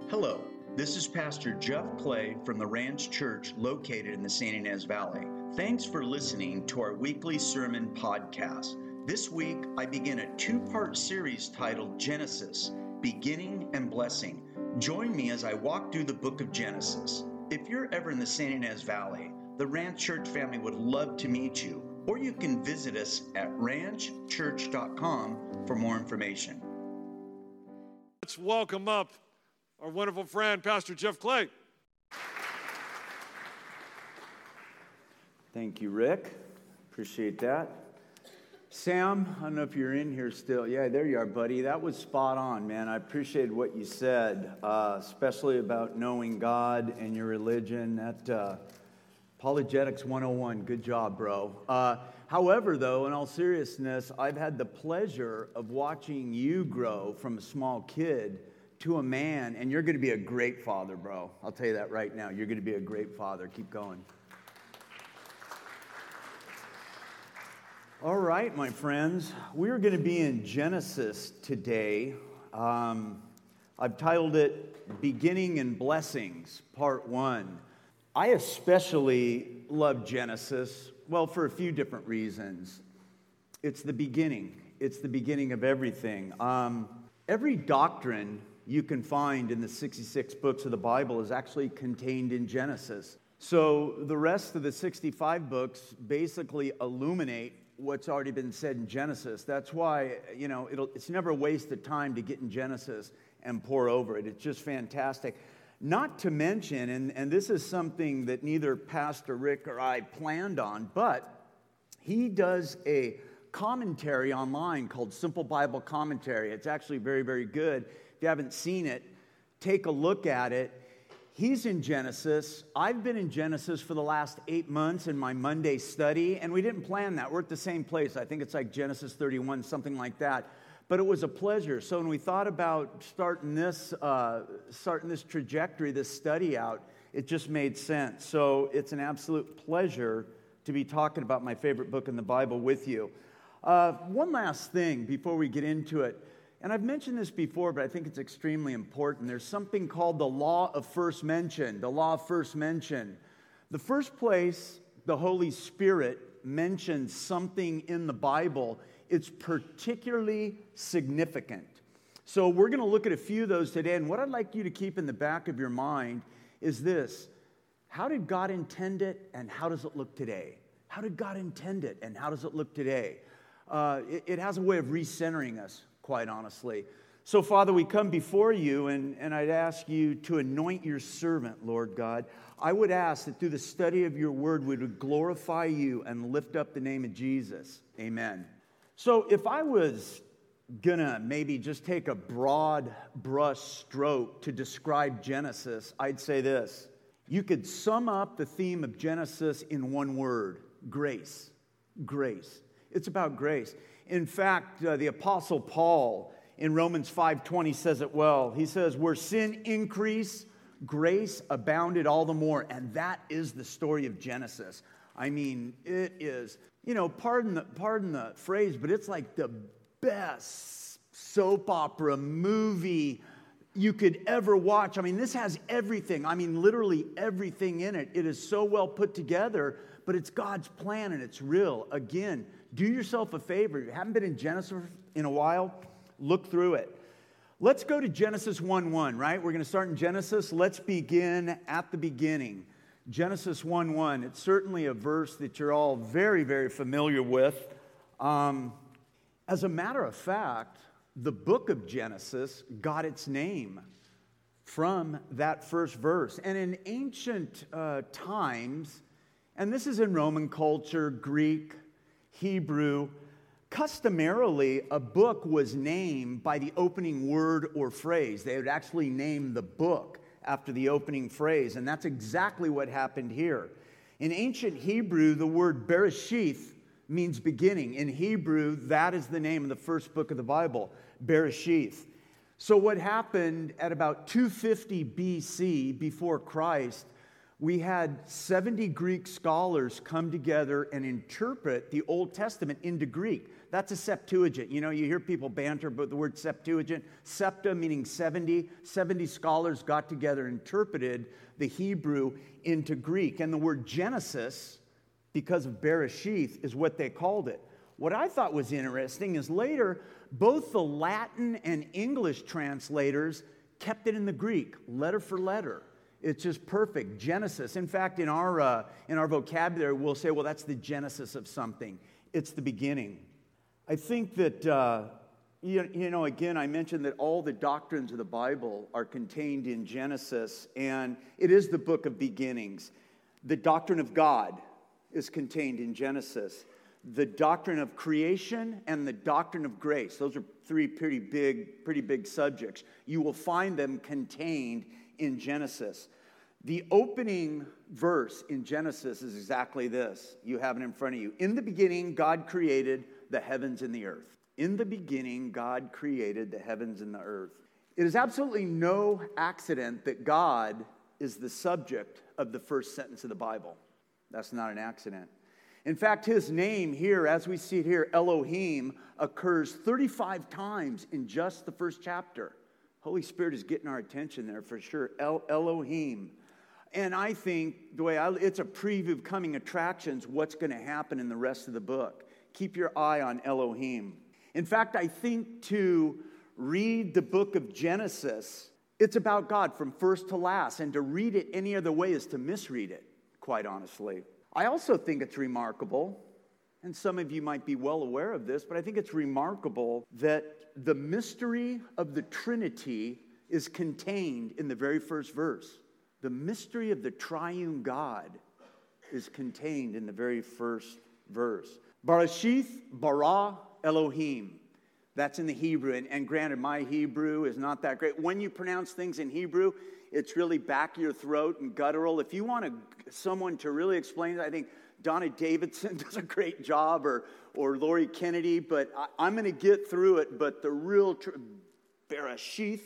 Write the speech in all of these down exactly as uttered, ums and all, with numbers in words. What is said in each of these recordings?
Hello, this is Pastor Jeff Clay from the Ranch Church located in the San Ynez Valley. Thanks for listening to our weekly sermon podcast. This week, I begin a two-part series titled Genesis, Beginning and Blessing. Join me as I walk through the book of Genesis. If you're ever in the San Ynez Valley, the Ranch Church family would love to meet you, or you can visit us at ranch church dot com for more information. Let's welcome up our wonderful friend, Pastor Jeff Clay. Thank you, Rick. Appreciate that. Sam, I don't know if you're in here still. Yeah, there you are, buddy. That was spot on, man. I appreciated what you said, uh, especially about knowing God and your religion. That uh, Apologetics one oh one. Good job, bro. Uh, however, though, in all seriousness, I've had the pleasure of watching you grow from a small kid to a man, and you're going to be a great father, bro. I'll tell you that right now. You're going to be a great father. Keep going. All right, my friends. We're going to be in Genesis today. Um, I've titled it Beginning and Blessings, Part one. I especially love Genesis, well, for a few different reasons. It's the beginning. It's the beginning of everything. Um, every doctrine you can find in the sixty-six books of the Bible is actually contained in Genesis. So the rest of the sixty-five books basically illuminate what's already been said in Genesis. That's why, you know, it'll, it's never a waste of time to get in Genesis and pour over it. It's just fantastic. Not to mention, and, and this is something that neither Pastor Rick or I planned on, but he does a commentary online called Simple Bible Commentary. It's actually very, very good. If you haven't seen it, take a look at it. He's in Genesis. I've been in Genesis for the last eight months in my Monday study, and we didn't plan that. We're at the same place. I think it's like Genesis thirty-one, something like that. But it was a pleasure. So when we thought about starting this, uh, starting this trajectory, this study out, it just made sense. So it's an absolute pleasure to be talking about my favorite book in the Bible with you. Uh, one last thing before we get into it. And I've mentioned this before, but I think it's extremely important. There's something called the law of first mention. The law of first mention. The first place the Holy Spirit mentions something in the Bible, it's particularly significant. So we're going to look at a few of those today. And what I'd like you to keep in the back of your mind is this. How did God intend it, and how does it look today? How did God intend it, and how does it look today? Uh, it, it has a way of recentering us, quite honestly. So, Father, we come before you, and, and I'd ask you to anoint your servant, Lord God. I would ask that through the study of your word, we would glorify you and lift up the name of Jesus. Amen. So, if I was gonna maybe just take a broad brush stroke to describe Genesis, I'd say this. You could sum up the theme of Genesis in one word: grace. Grace. It's about grace. In fact, uh, the Apostle Paul in Romans five twenty says it well. He says, where sin increased, grace abounded all the more. And that is the story of Genesis. I mean, it is, you know, pardon the, pardon the phrase, but it's like the best soap opera movie you could ever watch. I mean, this has everything. I mean, literally everything in it. It is so well put together, but it's God's plan and it's real. Again, do yourself a favor. If you haven't been in Genesis in a while, look through it. Let's go to Genesis one one, right? We're going to start in Genesis. Let's begin at the beginning. Genesis one one. It's certainly a verse that you're all very, very familiar with. Um, as a matter of fact, the book of Genesis got its name from that first verse. And in ancient uh, times, and this is in Roman culture, Greek, Hebrew, customarily a book was named by the opening word or phrase. They would actually name the book after the opening phrase, and that's exactly what happened here. In ancient Hebrew, the word Bereshith means beginning. In Hebrew, that is the name of the first book of the Bible, Bereshith. So what happened at about two fifty B C, before Christ, we had seventy Greek scholars come together and interpret the Old Testament into Greek. That's a Septuagint. You know, you hear people banter about the word Septuagint. Septa meaning seventy. seventy scholars got together and interpreted the Hebrew into Greek. And the word Genesis, because of Bereshith, is what they called it. What I thought was interesting is later, both the Latin and English translators kept it in the Greek, letter for letter. It's just perfect, Genesis. In fact, in our, uh, in our vocabulary, we'll say, well, that's the genesis of something. It's the beginning. I think that, uh, you, you know, again, I mentioned that all the doctrines of the Bible are contained in Genesis, and it is the book of beginnings. The doctrine of God is contained in Genesis. The doctrine of creation and the doctrine of grace. Those are three pretty big, pretty big subjects. You will find them contained in Genesis. The opening verse in Genesis is exactly this. You have it in front of you. In the beginning, God created the heavens and the earth. In the beginning, God created the heavens and the earth. It is absolutely no accident that God is the subject of the first sentence of the Bible. That's not an accident. In fact, his name here, as we see it here, Elohim, occurs thirty-five times in just the first chapter. Holy Spirit is getting our attention there for sure. El- Elohim. And I think, the way I, it's a preview of coming attractions, what's going to happen in the rest of the book. Keep your eye on Elohim. In fact, I think to read the book of Genesis, it's about God from first to last. And to read it any other way is to misread it, quite honestly. I also think it's remarkable, and some of you might be well aware of this, but I think it's remarkable that the mystery of the Trinity is contained in the very first verse. The mystery of the triune God is contained in the very first verse. Bereshith bara Elohim. That's in the Hebrew. And, and granted, my Hebrew is not that great. When you pronounce things in Hebrew, it's really back of your throat and guttural. If you want to, someone to really explain it, I think Donna Davidson does a great job, or or Lori Kennedy, but I, I'm going to get through it. But the real, tr- Bereshith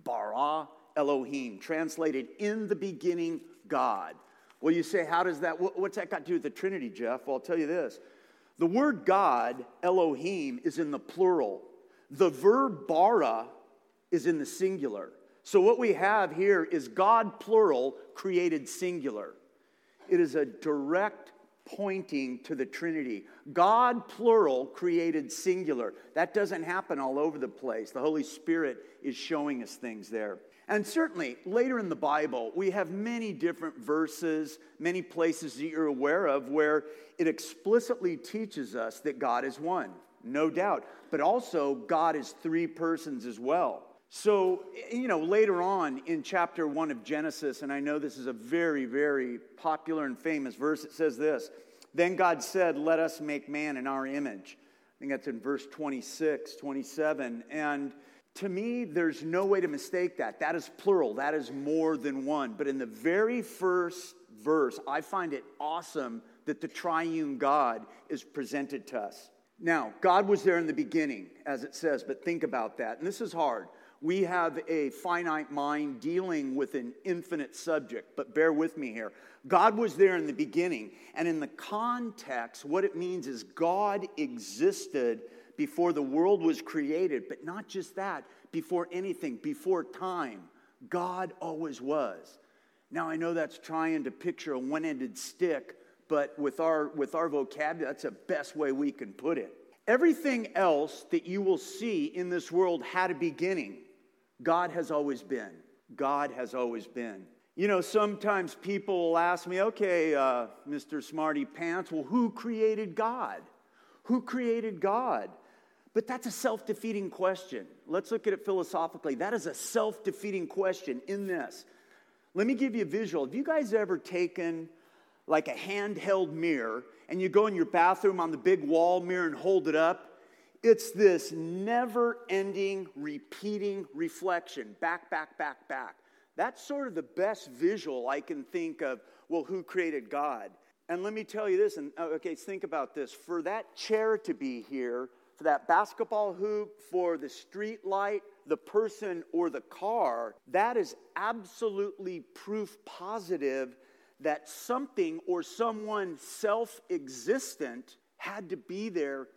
bara Elohim, translated in the beginning, God. Well, you say, how does that, what, what's that got to do with the Trinity, Jeff? Well, I'll tell you this. The word God, Elohim, is in the plural. The verb bara is in the singular. So what we have here is God, plural, created singular. It is a direct pointing to the Trinity. God, plural, created singular. That doesn't happen all over the place. The Holy Spirit is showing us things there. And certainly, later in the Bible, we have many different verses, many places that you're aware of where it explicitly teaches us that God is one, no doubt. But also, God is three persons as well. So, you know, later on in chapter one of Genesis, and I know this is a very, very popular and famous verse, it says this, "Then God said, let us make man in our image." I think that's in verse twenty-six, twenty-seven, and to me, there's no way to mistake that. That is plural. That is more than one. But in the very first verse, I find it awesome that the triune God is presented to us. Now, God was there in the beginning, as it says, but think about that. And this is hard. We have a finite mind dealing with an infinite subject, but bear with me here. God was there in the beginning, and in the context, what it means is God existed before the world was created, but not just that, before anything, before time. God always was. Now, I know that's trying to picture a one-ended stick, but with our, with our vocabulary, that's the best way we can put it. Everything else that you will see in this world had a beginning. God has always been. God has always been. You know, sometimes people will ask me, okay, uh, Mister Smarty Pants, well, who created God? Who created God? But that's a self-defeating question. Let's look at it philosophically. That is a self-defeating question in this. Let me give you a visual. Have you guys ever taken like a handheld mirror and you go in your bathroom on the big wall mirror and hold it up? It's this never-ending, repeating reflection. Back, back, back, back. That's sort of the best visual I can think of, well, who created God? And let me tell you this, and okay, think about this. For that chair to be here, for that basketball hoop, for the street light, the person, or the car, that is absolutely proof positive that something or someone self-existent had to be there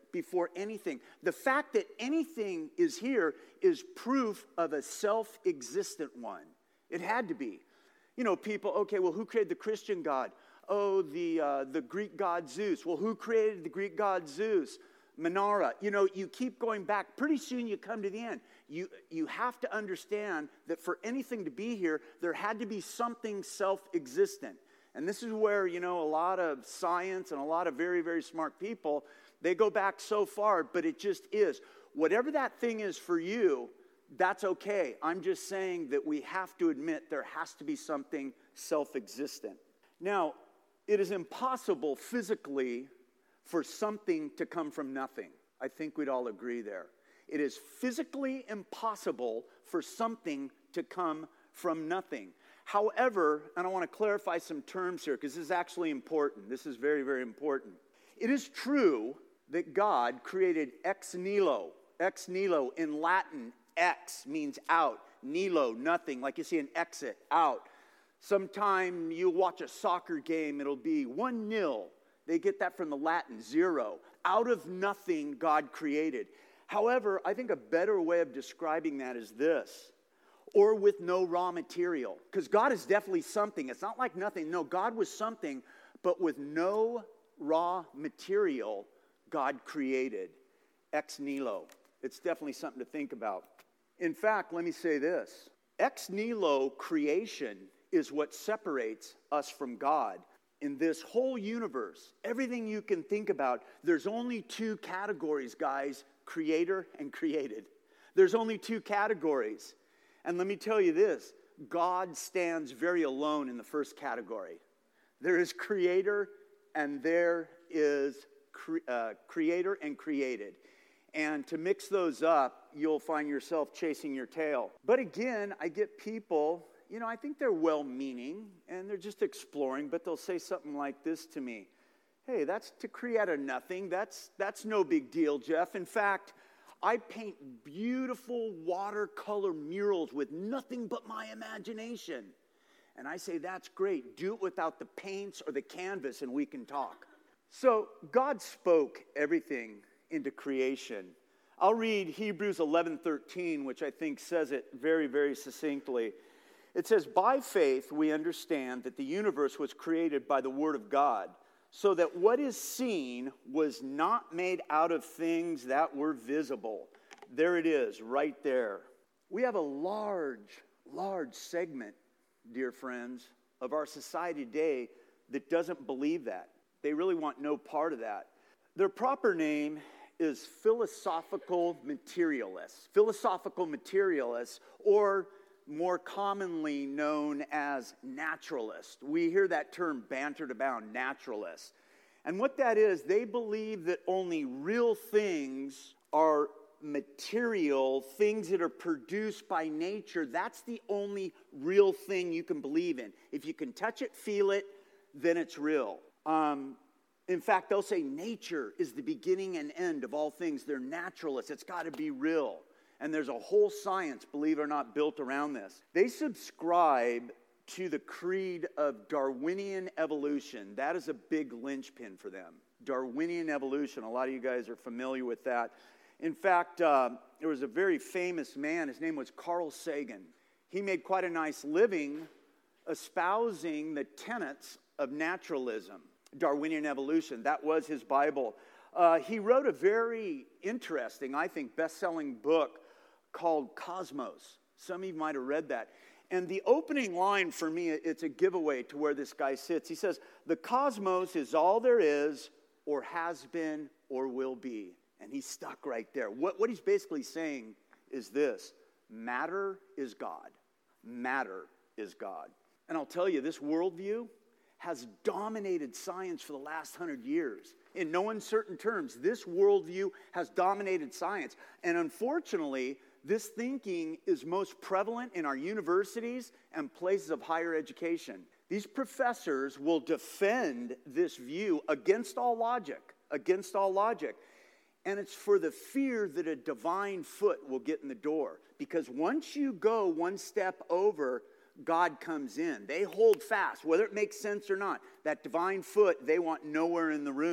before anything. The fact that anything is here is proof of a self-existent one. It had to be. You know, people, okay, well, who created the Christian God? Oh, the uh, the Greek god Zeus. Well, who created the Greek god Zeus? Minara. You know, you keep going back. Pretty soon you come to the end. You, you have to understand that for anything to be here, there had to be something self-existent. And this is where, you know, a lot of science and a lot of very, very smart people, they go back so far, but it just is. Whatever that thing is for you, that's okay. I'm just saying that we have to admit there has to be something self-existent. Now, it is impossible physically for something to come from nothing. I think we'd all agree there. It is physically impossible for something to come from nothing. However, and I want to clarify some terms here because this is actually important. This is very, very important. It is true that God created ex nihilo. Ex nihilo in Latin, ex means out. Nihilo, nothing, like you see an exit, out. Sometime you watch a soccer game, it'll be one nil. They get that from the Latin, zero. Out of nothing, God created. However, I think a better way of describing that is this. Or with no raw material. Because God is definitely something. It's not like nothing. No, God was something, but with no raw material, God created. Ex nihilo. It's definitely something to think about. In fact, let me say this. Ex nihilo creation is what separates us from God. In this whole universe, everything you can think about, there's only two categories, guys, creator and created. There's only two categories. And let me tell you this, God stands very alone in the first category. There is creator and there is cre- uh, creator and created. And to mix those up, you'll find yourself chasing your tail. But again, I get people, you know, I think they're well-meaning and they're just exploring, but they'll say something like this to me. Hey, that's to create a nothing. That's, that's no big deal, Jeff. In fact, I paint beautiful watercolor murals with nothing but my imagination. And I say, that's great. Do it without the paints or the canvas and we can talk. So God spoke everything into creation. I'll read Hebrews eleven thirteen, which I think says it very, very succinctly. It says, by faith we understand that the universe was created by the word of God, so that what is seen was not made out of things that were visible. There it is, right there. We have a large, large segment, dear friends, of our society today that doesn't believe that. They really want no part of that. Their proper name is philosophical materialists. Philosophical materialists, or more commonly known as naturalists. We hear that term bantered about, naturalists. And what that is, they believe that only real things are material, things that are produced by nature. That's the only real thing you can believe in. If you can touch it, feel it, then it's real. Um, in fact, they'll say nature is the beginning and end of all things. They're naturalists. It's got to be real. And there's a whole science, believe it or not, built around this. They subscribe to the creed of Darwinian evolution. That is a big linchpin for them. Darwinian evolution. A lot of you guys are familiar with that. In fact, uh, there was a very famous man. His name was Carl Sagan. He made quite a nice living espousing the tenets of naturalism. Darwinian evolution. That was his Bible. Uh, he wrote a very interesting, I think, best-selling book called Cosmos. Some of you might have read that. And the opening line for me, it's a giveaway to where this guy sits. He says, the cosmos is all there is or has been or will be. And he's stuck right there. What, what he's basically saying is this: matter is God. Matter is God. And I'll tell you, this worldview has dominated science for the last hundred years. In no uncertain terms, this worldview has dominated science. And unfortunately, this thinking is most prevalent in our universities and places of higher education. These professors will defend this view against all logic, against all logic. And it's for the fear that a divine foot will get in the door. Because once you go one step over, God comes in. They hold fast, whether it makes sense or not. That divine foot, they want nowhere in the room.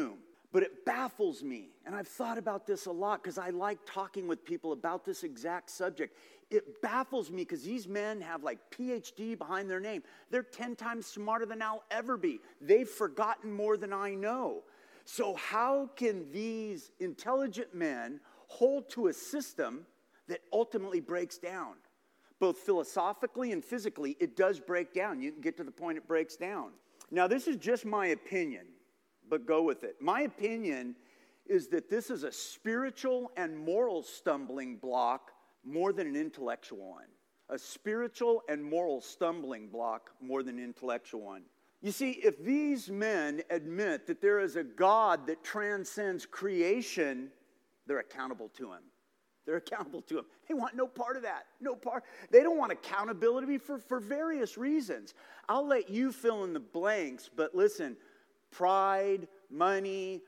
But it baffles me, and I've thought about this a lot because I like talking with people about this exact subject. It baffles me because these men have like P H D behind their name. They're ten times smarter than I'll ever be. They've forgotten more than I know. So how can these intelligent men hold to a system that ultimately breaks down? Both philosophically and physically, it does break down. You can get to the point it breaks down. Now, this is just my opinion, but go with it. My opinion is that this is a spiritual and moral stumbling block more than an intellectual one. A spiritual and moral stumbling block more than an intellectual one. You see, if these men admit that there is a God that transcends creation, they're accountable to him. They're accountable to him. They want no part of that. No part. They don't want accountability for, for various reasons. I'll let you fill in the blanks, but listen, pride, money,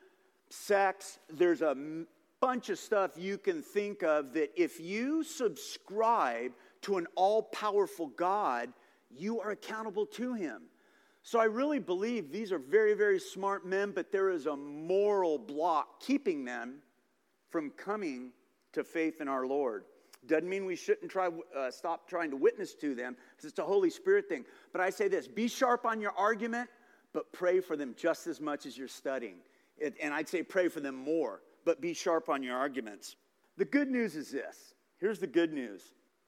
sex, there's a bunch of stuff you can think of that if you subscribe to an all-powerful God, you are accountable to him. So I really believe these are very, very smart men, but there is a moral block keeping them from coming to faith in our Lord. Doesn't mean we shouldn't try uh, stop trying to witness to them, because it's a Holy Spirit thing. But I say this, be sharp on your argument, but pray for them just as much as you're studying. It, and I'd say pray for them more, but be sharp on your arguments. The good news is this. Here's the good news.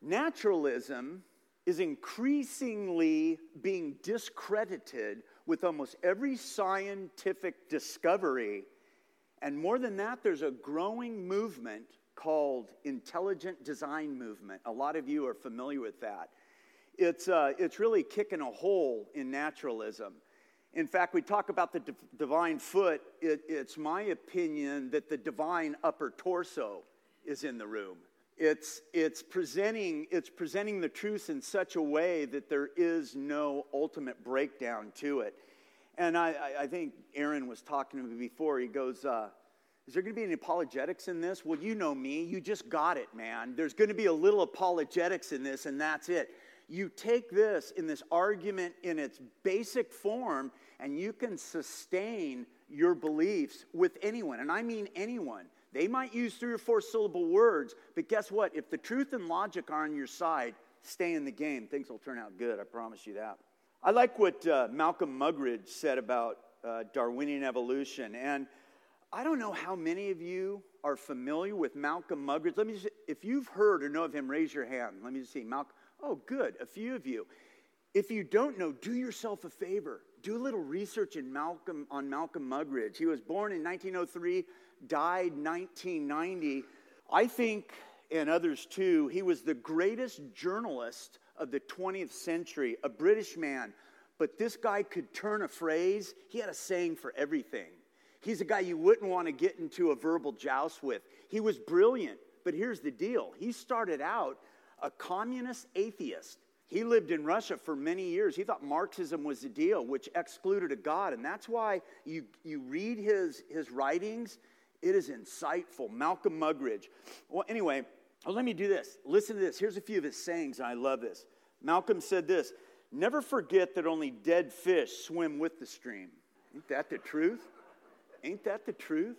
Naturalism is increasingly being discredited with almost every scientific discovery. And more than that, there's a growing movement called intelligent design movement. A lot of you are familiar with that. It's, uh, it's really kicking a hole in naturalism. In fact, we talk about the d- divine foot. It, it's my opinion that the divine upper torso is in the room. It's, it's, presenting, it's presenting the truth in such a way that there is no ultimate breakdown to it. And I, I, I think Aaron was talking to me before. He goes, uh, is there going to be any apologetics in this? Well, you know me. You just got it, man. There's going to be a little apologetics in this, and that's it. You take this in this argument in its basic form, and you can sustain your beliefs with anyone. And I mean anyone. They might use three or four syllable words, but guess what? If the truth and logic are on your side, stay in the game. Things will turn out good. I promise you that. I like what uh, Malcolm Muggeridge said about uh, Darwinian evolution. And I don't know how many of you are familiar with Malcolm Muggeridge. Let me just, if you've heard or know of him, raise your hand. Let me just see. Malcolm. Oh, good. A few of you. If you don't know, do yourself a favor. Do a little research in Malcolm on Malcolm Muggeridge. He was born in nineteen oh three, died nineteen ninety. I think, and others too, he was the greatest journalist of the twentieth century, a British man. But this guy could turn a phrase. He had a saying for everything. He's a guy you wouldn't want to get into a verbal joust with. He was brilliant, but here's the deal. He started out a communist atheist. He lived in Russia for many years. He thought Marxism was the deal, which excluded a God. And that's why you, you read his, his writings. It is insightful. Malcolm Muggeridge. Well, anyway, well, let me do this. Listen to this. Here's a few of his sayings, and I love this. Malcolm said this, never forget that only dead fish swim with the stream. Ain't that the truth? Ain't that the truth?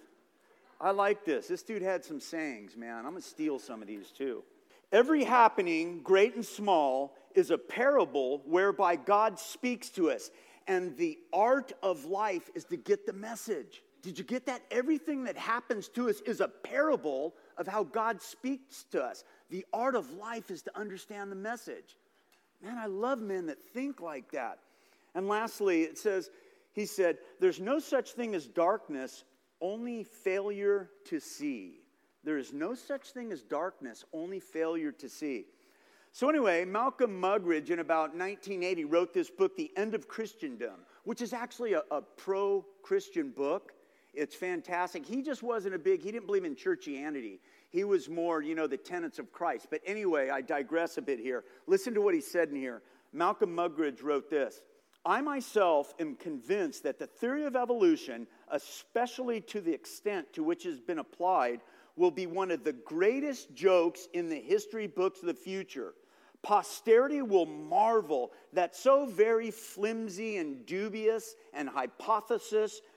I like this. This dude had some sayings, man. I'm going to steal some of these too. Every happening, great and small, is a parable whereby God speaks to us. And the art of life is to get the message. Did you get that? Everything that happens to us is a parable of how God speaks to us. The art of life is to understand the message. Man, I love men that think like that. And lastly, it says, he said, there's no such thing as darkness, only failure to see. There is no such thing as darkness, only failure to see. So anyway, Malcolm Muggeridge in about nineteen eighty wrote this book, The End of Christendom, which is actually a, a pro-Christian book. It's fantastic. He just wasn't a big, he didn't believe in churchianity. He was more, you know, the tenets of Christ. But anyway, I digress a bit here. Listen to what he said in here. Malcolm Muggeridge wrote this. I myself am convinced that the theory of evolution, especially to the extent to which it has been applied, will be one of the greatest jokes in the history books of the future. Posterity will marvel that so very flimsy and dubious an hypothesis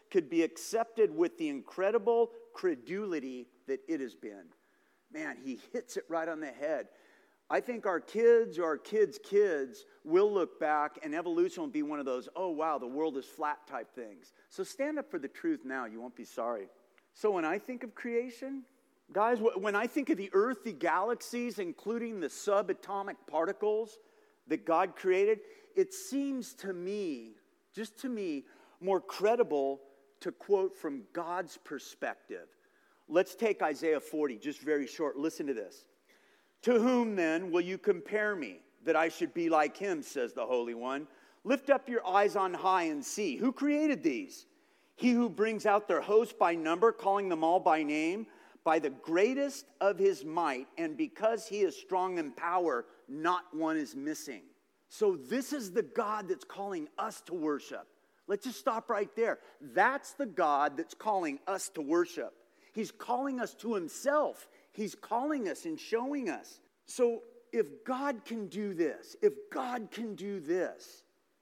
could be accepted with the incredible credulity that it has been. Man, he hits it right on the head. I think our kids or our kids' kids will look back and evolution will be one of those, oh, wow, the world is flat type things. So stand up for the truth now. You won't be sorry. So when I think of creation, guys, when I think of the earth, the galaxies, including the subatomic particles that God created, it seems to me, just to me, more credible to quote from God's perspective. Let's take Isaiah forty, just very short. Listen to this. To whom then will you compare me, that I should be like him, says the Holy One? Lift up your eyes on high and see. Who created these? He who brings out their host by number, calling them all by name, by the greatest of his might, and because he is strong in power, not one is missing. So this is the God that's calling us to worship. Let's just stop right there. That's the God that's calling us to worship. He's calling us to himself. He's calling us and showing us. So if God can do this, if God can do this,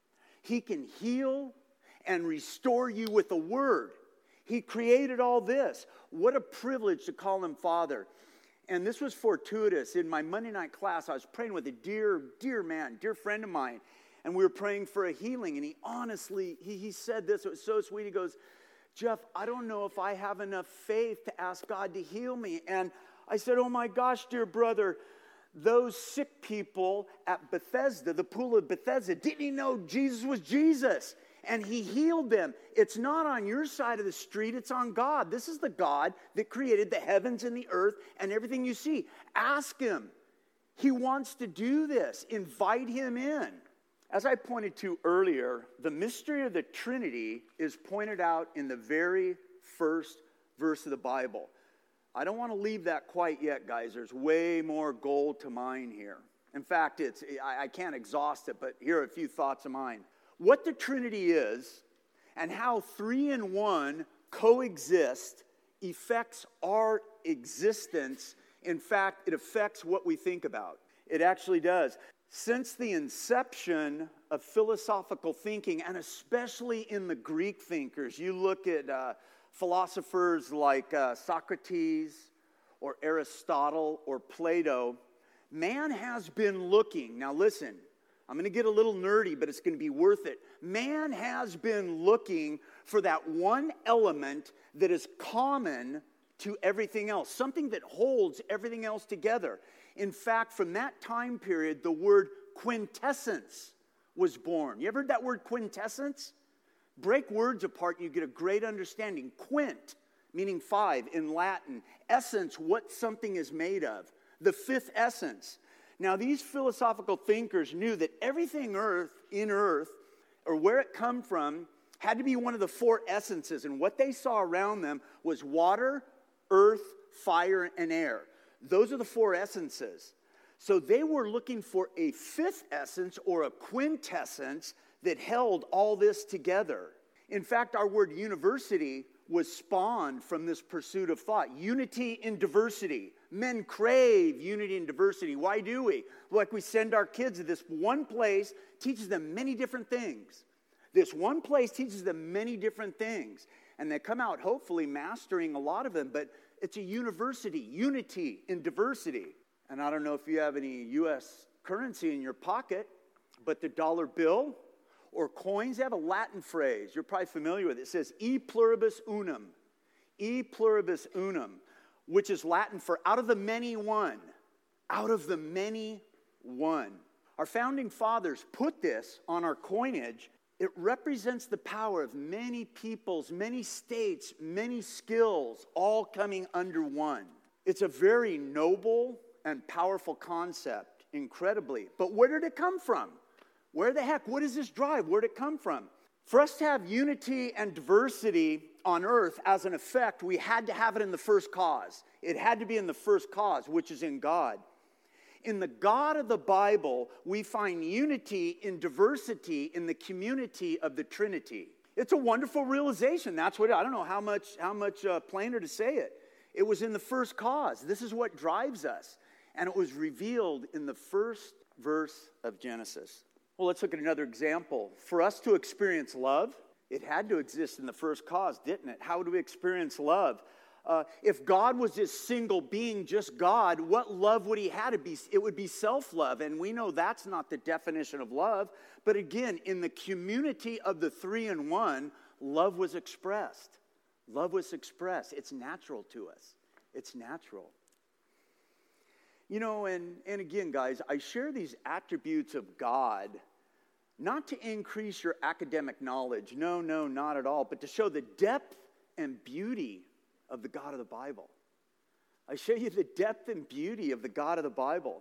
he can heal and restore you with a word. He created all this. What a privilege to call him Father. And this was fortuitous. In my Monday night class, I was praying with a dear, dear man, dear friend of mine, and we were praying for a healing. And he honestly, he, he said this, it was so sweet. He goes, Jeff, I don't know if I have enough faith to ask God to heal me. And I said, oh my gosh, dear brother, those sick people at Bethesda, the pool of Bethesda, didn't he know Jesus was Jesus? And he healed them. It's not on your side of the street, it's on God. This is the God that created the heavens and the earth and everything you see. Ask him. He wants to do this. Invite him in. As I pointed to earlier, the mystery of the Trinity is pointed out in the very first verse of the Bible. I don't want to leave that quite yet, guys. There's way more gold to mine here. In fact, it's I, I can't exhaust it, but here are a few thoughts of mine. What the Trinity is and how three in one coexist affects our existence. In fact, it affects what we think about. It actually does. Since the inception of philosophical thinking, and especially in the Greek thinkers, you look at uh, philosophers like uh, Socrates or Aristotle or Plato, man has been looking. Now listen, I'm going to get a little nerdy, but it's going to be worth it. Man has been looking for that one element that is common to everything else, something that holds everything else together. In fact, from that time period, the word quintessence was born. You ever heard that word quintessence? Break words apart and you get a great understanding. Quint, meaning five in Latin. Essence, what something is made of. The fifth essence. Now, these philosophical thinkers knew that everything earth, in earth, or where it come from, had to be one of the four essences. And what they saw around them was water, earth, fire, and air. Those are the four essences. So they were looking for a fifth essence or a quintessence that held all this together. In fact, our word university was spawned from this pursuit of thought. Unity in diversity. Men crave unity and diversity. Why do we? Like we send our kids to this one place, teaches them many different things. This one place teaches them many different things. And they come out hopefully mastering a lot of them, but it's a university, unity in diversity. And I don't know if you have any U S currency in your pocket, but the dollar bill or coins, they have a Latin phrase. You're probably familiar with it. It says, e pluribus unum, e pluribus unum, which is Latin for out of the many one, out of the many one. Our founding fathers put this on our coinage. It represents the power of many peoples, many states, many skills, all coming under one. It's a very noble and powerful concept, incredibly. But where did it come from? Where the heck? What does this drive? Where did it come from? For us to have unity and diversity on earth as an effect, we had to have it in the first cause. It had to be in the first cause, which is in God. In the God of the Bible, we find unity in diversity in the community of the Trinity. It's a wonderful realization. That's what, I don't know how much, how much uh, plainer to say it. It was in the first cause. This is what drives us. And it was revealed in the first verse of Genesis. Well, let's look at another example. For us to experience love, It had to exist in the first cause, didn't it? How do we experience love? Uh, if God was this single being, just God, what love would he have to be? It would be self-love, and we know that's not the definition of love. But again, in the community of the three in one, love was expressed. Love was expressed. It's natural to us. It's natural. You know, and, and again, guys, I share these attributes of God not to increase your academic knowledge. No, no, not at all. But to show the depth and beauty of the God of the Bible. I show you the depth and beauty of the God of the Bible.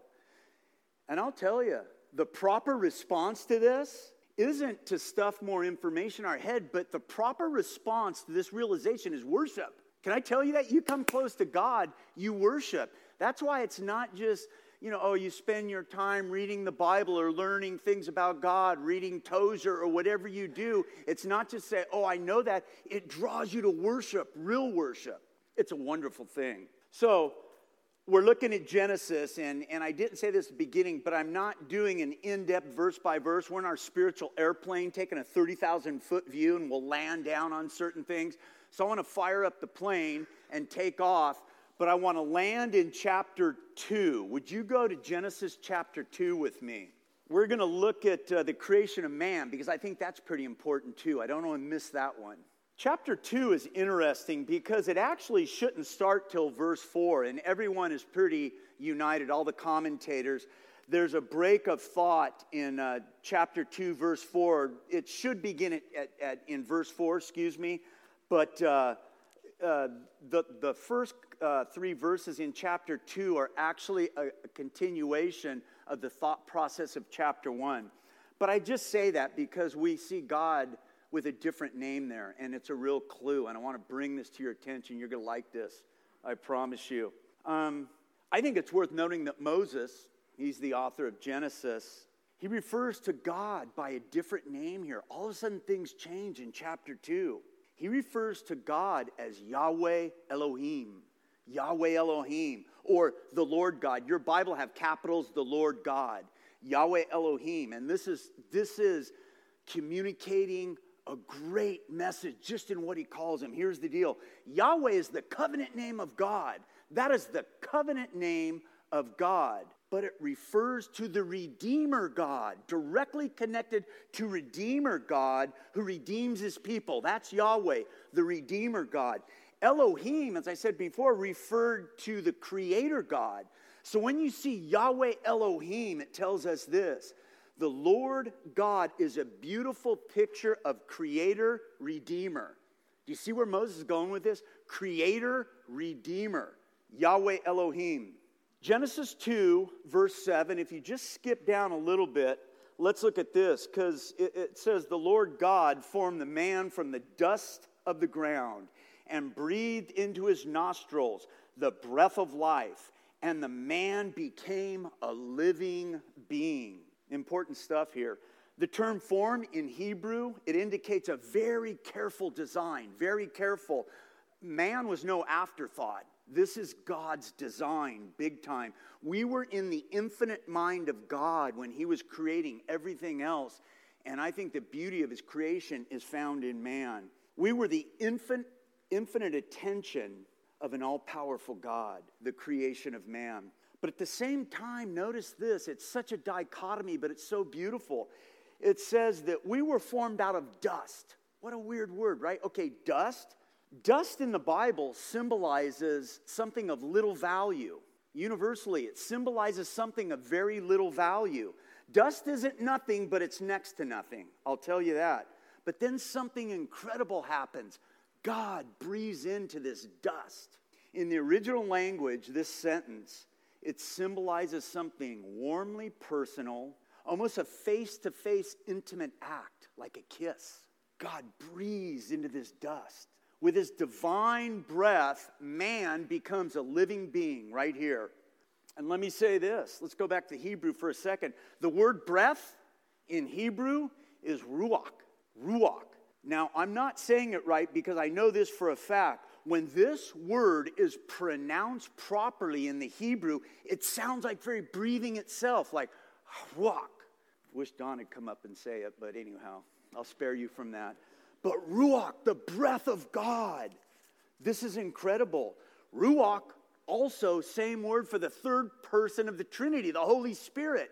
And I'll tell you, the proper response to this isn't to stuff more information in our head, but the proper response to this realization is worship. Can I tell you that? You come close to God, you worship. That's why it's not just, you know, oh, you spend your time reading the Bible or learning things about God, reading Tozer or whatever you do. It's not just say, oh, I know that. It draws you to worship, real worship. It's a wonderful thing. So we're looking at Genesis, and, and I didn't say this at the beginning, but I'm not doing an in-depth verse by verse. We're in our spiritual airplane, taking a thirty thousand foot view, and we'll land down on certain things. So I want to fire up the plane and take off. But I want to land in chapter two. Would you go to Genesis chapter two with me? We're going to look at uh, the creation of man, because I think that's pretty important too. I don't want to miss that one. Chapter two is interesting because it actually shouldn't start till verse four, and everyone is pretty united, all the commentators. There's a break of thought in uh, chapter two, verse four. It should begin at, at, at in verse four, excuse me, but uh, uh, the, the first Uh, three verses in chapter two are actually a, a continuation of the thought process of chapter one. But I just say that because we see God with a different name there, and it's a real clue, and I want to bring this to your attention. You're going to like this, I promise you. Um, I think it's worth noting that Moses, he's the author of Genesis, he refers to God by a different name here. All of a sudden, things change in chapter two. He refers to God as Yahweh Elohim. Yahweh Elohim, or the Lord God. Your Bible have capitals, the Lord God. Yahweh Elohim. And this is, this is communicating a great message just in what he calls him. Here's the deal. Yahweh is the covenant name of God. That is the covenant name of God. But it refers to the Redeemer God, directly connected to Redeemer God who redeems his people. That's Yahweh, the Redeemer God. Elohim, as I said before, referred to the Creator God. So when you see Yahweh Elohim, it tells us this. The Lord God is a beautiful picture of Creator, Redeemer. Do you see where Moses is going with this? Creator, Redeemer. Yahweh Elohim. Genesis two, verse seven, if you just skip down a little bit, let's look at this, because it, it says, the Lord God formed the man from the dust of the ground and breathed into his nostrils the breath of life, and the man became a living being. Important stuff here. The term form in Hebrew, it indicates a very careful design, very careful. Man was no afterthought. This is God's design, big time. We were in the infinite mind of God when he was creating everything else, and I think the beauty of his creation is found in man. We were the infant infinite attention of an all-powerful God, the creation of man. But at the same time, notice this, it's such a dichotomy, but it's so beautiful. It says that we were formed out of dust. What a weird word, right? Okay, dust. Dust in the Bible symbolizes something of little value. Universally, it symbolizes something of very little value. Dust isn't nothing, but it's next to nothing. I'll tell you that. But then something incredible happens. God breathes into this dust. In the original language, this sentence, it symbolizes something warmly personal, almost a face-to-face intimate act, like a kiss. God breathes into this dust. With his divine breath, man becomes a living being right here. And let me say this. Let's go back to Hebrew for a second. The word breath in Hebrew is ruach. Ruach. Now, I'm not saying it right because I know this for a fact. When this word is pronounced properly in the Hebrew, it sounds like very breathing itself, like ruach. Wish Don had come up and say it, but anyhow, I'll spare you from that. but Ruach, the breath of God. This is incredible. Ruach, also same word for the third person of the Trinity, the Holy Spirit.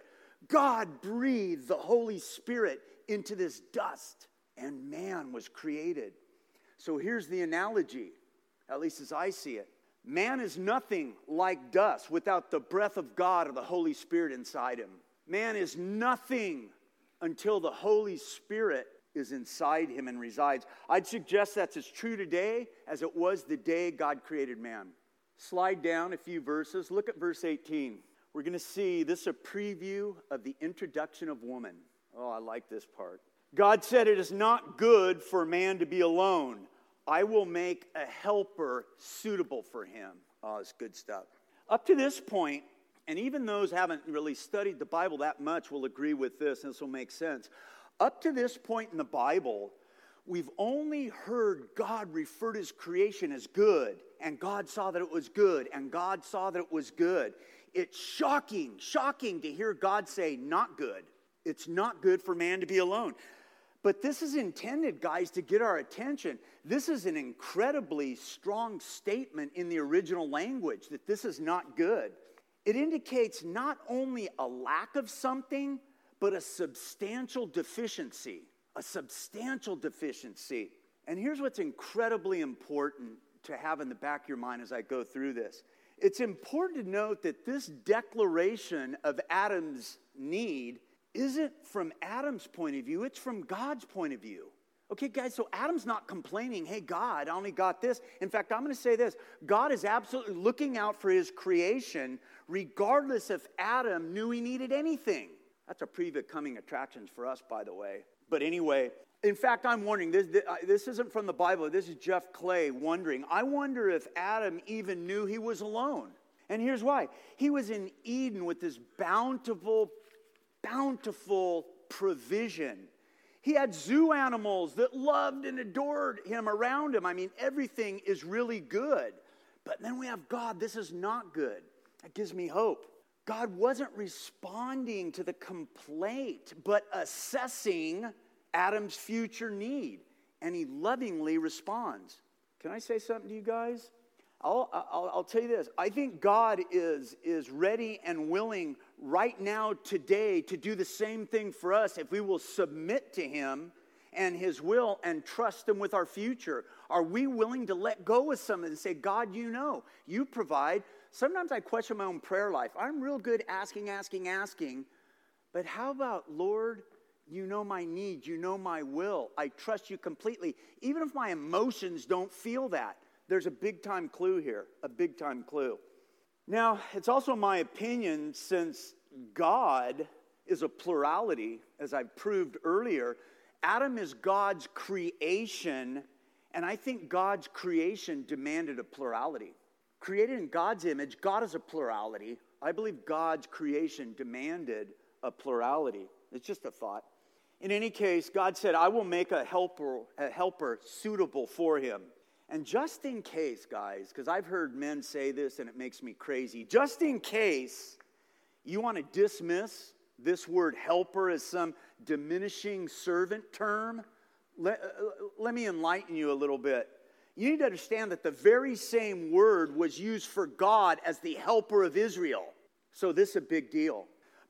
God breathed the Holy Spirit into this dust, and man was created. So here's the analogy, at least as I see it. Man is nothing like dust without the breath of God or the Holy Spirit inside him. Man is nothing until the Holy Spirit is inside him and resides. I'd suggest that's as true today as it was the day God created man. Slide down a few verses. Look at verse eighteen. We're going to see this is a preview of the introduction of woman. Oh, I like this part. God said, "It is not good for man to be alone. I will make a helper suitable for him." Oh, it's good stuff. Up to this point, and even those who haven't really studied the Bible that much will agree with this, and this will make sense. Up to this point in the Bible, we've only heard God refer to his creation as good, and God saw that it was good, and God saw that it was good. It's shocking, shocking to hear God say, not good. It's not good for man to be alone. But this is intended, guys, to get our attention. This is an incredibly strong statement in the original language that this is not good. It indicates not only a lack of something, but a substantial deficiency. A substantial deficiency. And here's what's incredibly important to have in the back of your mind as I go through this. It's important to note that this declaration of Adam's need isn't from Adam's point of view, it's from God's point of view. Okay, guys, so Adam's not complaining, hey, God, I only got this. In fact, I'm going to say this. God is absolutely looking out for his creation, regardless if Adam knew he needed anything. That's a preview coming attractions for us, by the way. But anyway, in fact, I'm wondering, this, this isn't from the Bible. This is Jeff Clay wondering. I wonder if Adam even knew he was alone. And here's why. He was in Eden with this bountiful bountiful provision. He had zoo animals that loved and adored him around him. I mean, everything is really good. But then we have God. This is not good. That gives me hope. God wasn't responding to the complaint, but assessing Adam's future need. And he lovingly responds. Can I say something to you guys? I'll, I'll, I'll tell you this. I think God is, is ready and willing right now, today, to do the same thing for us if we will submit to him and his will and trust him with our future. Are we willing to let go of something and say, God, you know, you provide. Sometimes I question my own prayer life. I'm real good asking, asking, asking. But how about, Lord, you know my needs, you know my will. I trust you completely. Even if my emotions don't feel that. There's a big-time clue here, a big-time clue. Now, it's also my opinion, since God is a plurality, as I proved earlier, Adam is God's creation, and I think God's creation demanded a plurality. Created in God's image, God is a plurality. I believe God's creation demanded a plurality. It's just a thought. In any case, God said, I will make a helper, a helper suitable for him. And just in case, guys, because I've heard men say this and it makes me crazy, just in case you want to dismiss this word helper as some diminishing servant term, let, uh, let me enlighten you a little bit. You need to understand that the very same word was used for God as the helper of Israel. So this is a big deal.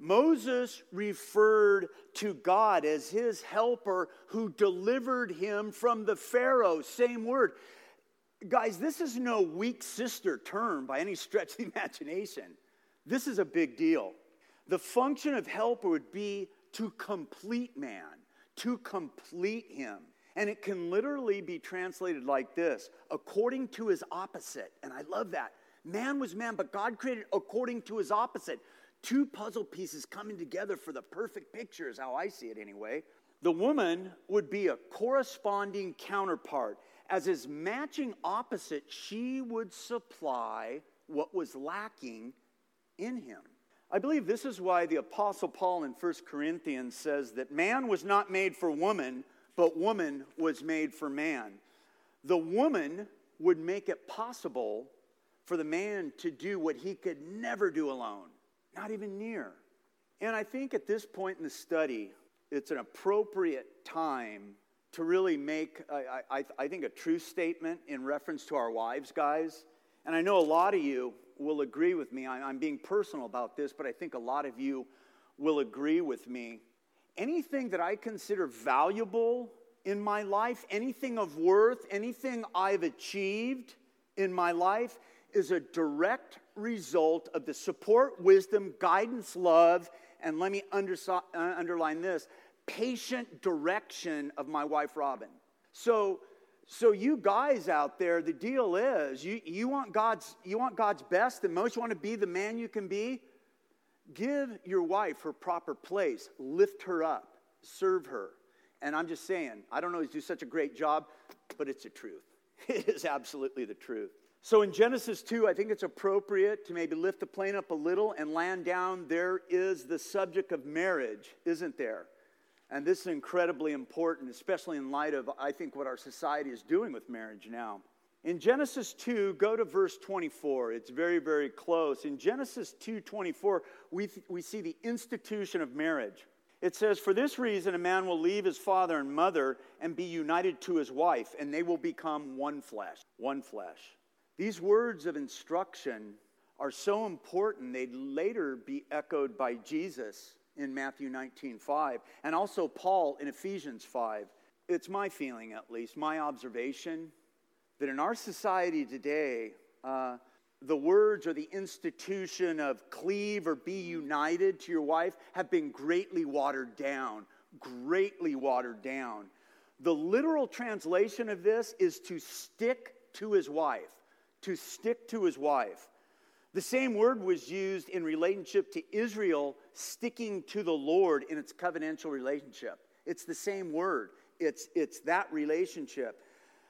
Moses referred to God as his helper who delivered him from the Pharaoh. Same word. Guys, this is no weak sister term by any stretch of the imagination. This is a big deal. The function of helper would be to complete man, to complete him. And it can literally be translated like this, according to his opposite. And I love that. Man was man, but God created according to his opposite. Two puzzle pieces coming together for the perfect picture is how I see it anyway. The woman would be a corresponding counterpart. As his matching opposite, she would supply what was lacking in him. I believe this is why the Apostle Paul in First Corinthians says that man was not made for woman, but woman was made for man. The woman would make it possible for the man to do what he could never do alone, not even near. And I think at this point in the study, it's an appropriate time to really make, I, I, I think, a true statement in reference to our wives, guys. And I know a lot of you will agree with me. I, I'm being personal about this, but I think a lot of you will agree with me. Anything that I consider valuable in my life, anything of worth, anything I've achieved in my life is a direct result of the support, wisdom, guidance, love, and let me under, uh, underline this, patient direction of my wife, Robin. So, so you guys out there, the deal is, you, you want God's, you want God's best, the most, you want to be the man you can be. Give your wife her proper place. Lift her up. Serve her. And I'm just saying, I don't always do such a great job, but it's the truth. It is absolutely the truth. So in Genesis two, I think it's appropriate to maybe lift the plane up a little and land down. There is the subject of marriage, isn't there? And this is incredibly important, especially in light of, I think, what our society is doing with marriage now. In Genesis two, go to verse twenty-four. It's very, very close. In Genesis two twenty-four, we, th- we see the institution of marriage. It says, "For this reason, a man will leave his father and mother and be united to his wife, and they will become one flesh." One flesh. These words of instruction are so important, they'd later be echoed by Jesus in Matthew nineteen five, and also Paul in Ephesians five. It's my feeling, at least, my observation, that in our society today, uh, the words or the institution of cleave or be united to your wife have been greatly watered down, greatly watered down. The literal translation of this is to stick to his wife, to stick to his wife. The same word was used in relationship to Israel sticking to the Lord in its covenantal relationship. It's the same word. It's, it's that relationship.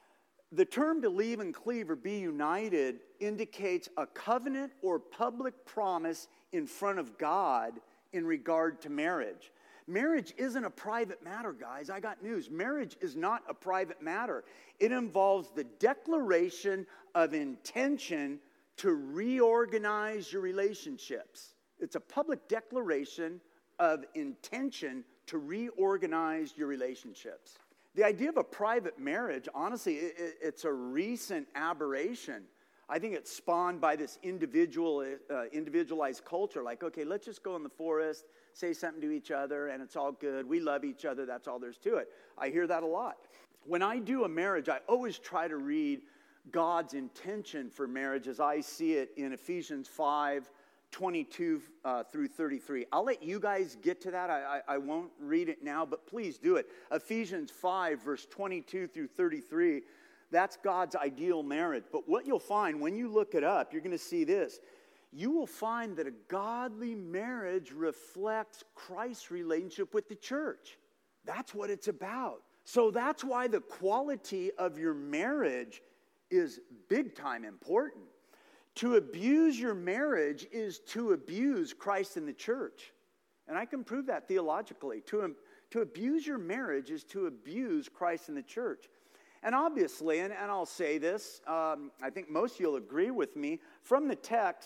The term to leave and cleave or be united indicates a covenant or public promise in front of God in regard to marriage. Marriage isn't a private matter, guys. I got news. Marriage is not a private matter. It involves the declaration of intention to reorganize your relationships. It's a public declaration of intention to reorganize your relationships. The idea of a private marriage, honestly, it, it, it's a recent aberration. I think it's spawned by this individual, uh, individualized culture. Like, okay, let's just go in the forest, say something to each other, and it's all good. We love each other. That's all there's to it. I hear that a lot. When I do a marriage, I always try to read God's intention for marriage as I see it in Ephesians five, twenty-two uh, through thirty-three. I'll let you guys get to that. I, I, I won't read it now, but please do it. Ephesians five, verse twenty-two through thirty-three. That's God's ideal marriage. But what you'll find when you look it up, you're going to see this. You will find that a godly marriage reflects Christ's relationship with the church. That's what it's about. So that's why the quality of your marriage is big time important. To abuse your marriage is to abuse Christ and the church. And I can prove that theologically. To, to abuse your marriage is to abuse Christ and the church. And obviously, and, and I'll say this, um, I think most of you will agree with me, from the text,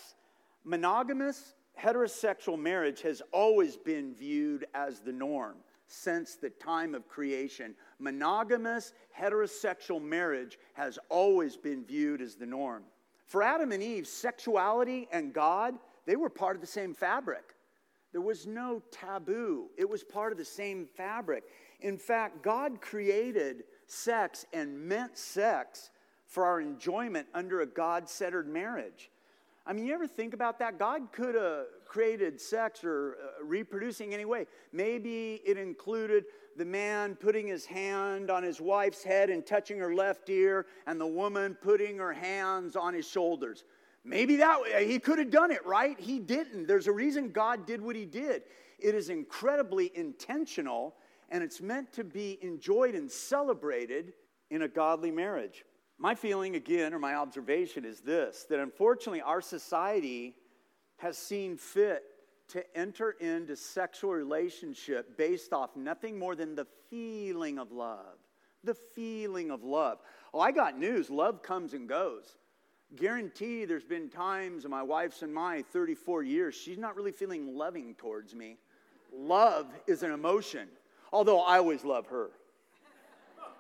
monogamous heterosexual marriage has always been viewed as the norm since the time of creation. Monogamous heterosexual marriage has always been viewed as the norm. For Adam and Eve, sexuality and God, they were part of the same fabric. There was no taboo. It was part of the same fabric. In fact, God created sex and meant sex for our enjoyment under a God-centered marriage. I mean, you ever think about that? God could have created sex or uh, reproducing anyway. Maybe it included the man putting his hand on his wife's head and touching her left ear, and the woman putting her hands on his shoulders. Maybe that he could have done it, right? He didn't. There's a reason God did what he did. It is incredibly intentional, and it's meant to be enjoyed and celebrated in a godly marriage. My feeling, again, or my observation is this, that unfortunately our society has seen fit to enter into sexual relationship based off nothing more than the feeling of love. The feeling of love. Oh, I got news. Love comes and goes. Guarantee there's been times in my wife's and my thirty-four years, she's not really feeling loving towards me. Love is an emotion, although I always love her.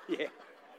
Yeah.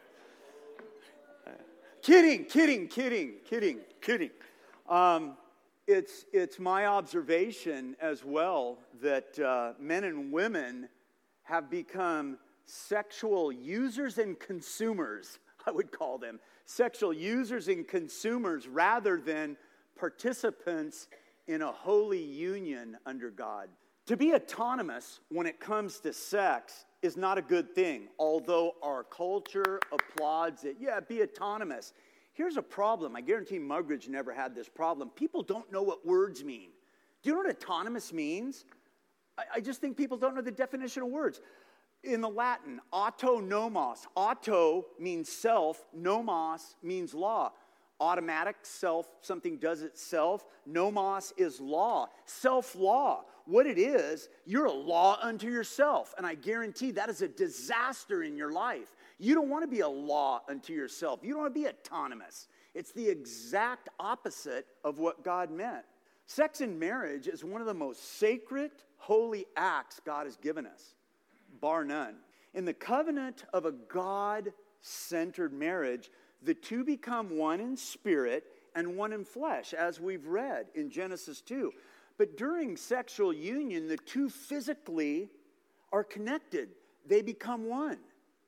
Kidding, kidding, kidding, kidding, kidding. Um, it's, it's my observation as well that uh, men and women have become sexual users and consumers, I would call them. Sexual users and consumers rather than participants in a holy union under God. To be autonomous when it comes to sex is not a good thing, although our culture applauds it. Yeah, be autonomous. Here's a problem. I guarantee Mugridge never had this problem. People don't know what words mean. Do you know what autonomous means? I, I just think people don't know the definition of words. In the Latin, autonomos. Auto means self. Nomos means law. Automatic, self, something does itself. Nomos is law. Self-law. What it is, you're a law unto yourself. And I guarantee that is a disaster in your life. You don't want to be a law unto yourself. You don't want to be autonomous. It's the exact opposite of what God meant. Sex in marriage is one of the most sacred, holy acts God has given us, bar none. In the covenant of a God-centered marriage, the two become one in spirit and one in flesh, as we've read in Genesis two. But during sexual union, the two physically are connected. They become one.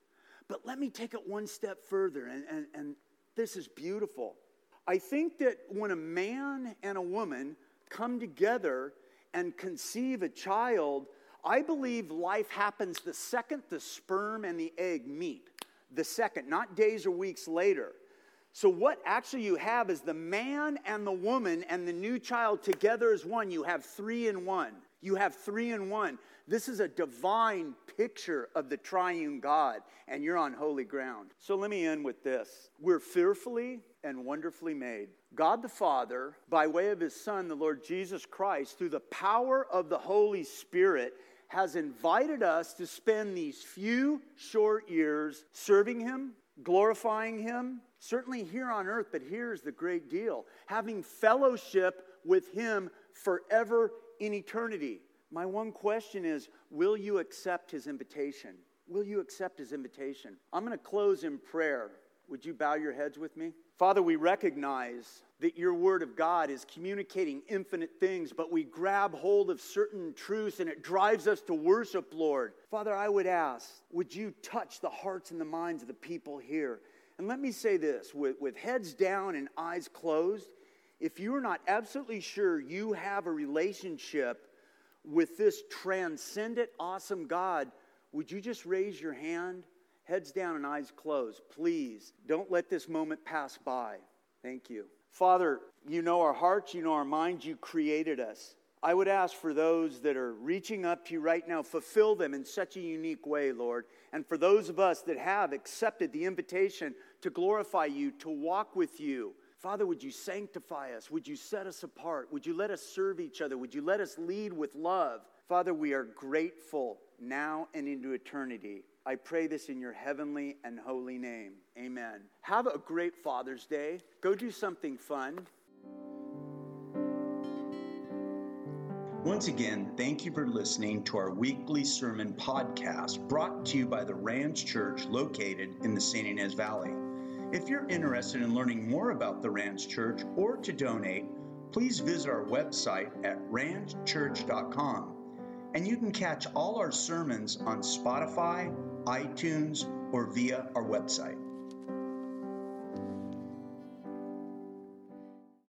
But let me take it one step further, and, and, and this is beautiful. I think that when a man and a woman come together and conceive a child, I believe life happens the second the sperm and the egg meet. The second, not days or weeks later. So what actually you have is the man and the woman and the new child together as one. You have three in one. You have three in one. This is a divine picture of the triune God, and you're on holy ground. So let me end with this. We're fearfully and wonderfully made. God the Father, by way of his Son, the Lord Jesus Christ, through the power of the Holy Spirit, has invited us to spend these few short years serving him, glorifying him, certainly here on earth, but here's the great deal, having fellowship with him forever in eternity. My one question is, will you accept his invitation? Will you accept his invitation? I'm going to close in prayer. Would you bow your heads with me? Father, we recognize that your word of God is communicating infinite things, but we grab hold of certain truths and it drives us to worship, Lord. Father, I would ask, would you touch the hearts and the minds of the people here? And let me say this, with, with heads down and eyes closed, if you're not absolutely sure you have a relationship with this transcendent, awesome God, would you just raise your hand? Heads down and eyes closed. Please, don't let this moment pass by. Thank you. Father, you know our hearts, you know our minds, you created us. I would ask for those that are reaching up to you right now, fulfill them in such a unique way, Lord. And for those of us that have accepted the invitation to glorify you, to walk with you, Father, would you sanctify us? Would you set us apart? Would you let us serve each other? Would you let us lead with love? Father, we are grateful now and into eternity. I pray this in your heavenly and holy name. Amen. Have a great Father's Day. Go do something fun. Once again, thank you for listening to our weekly sermon podcast brought to you by the Ranch Church located in the Saint Ynez Valley. If you're interested in learning more about the Ranch Church or to donate, please visit our website at ranch church dot com. And you can catch all our sermons on Spotify, iTunes, or via our website.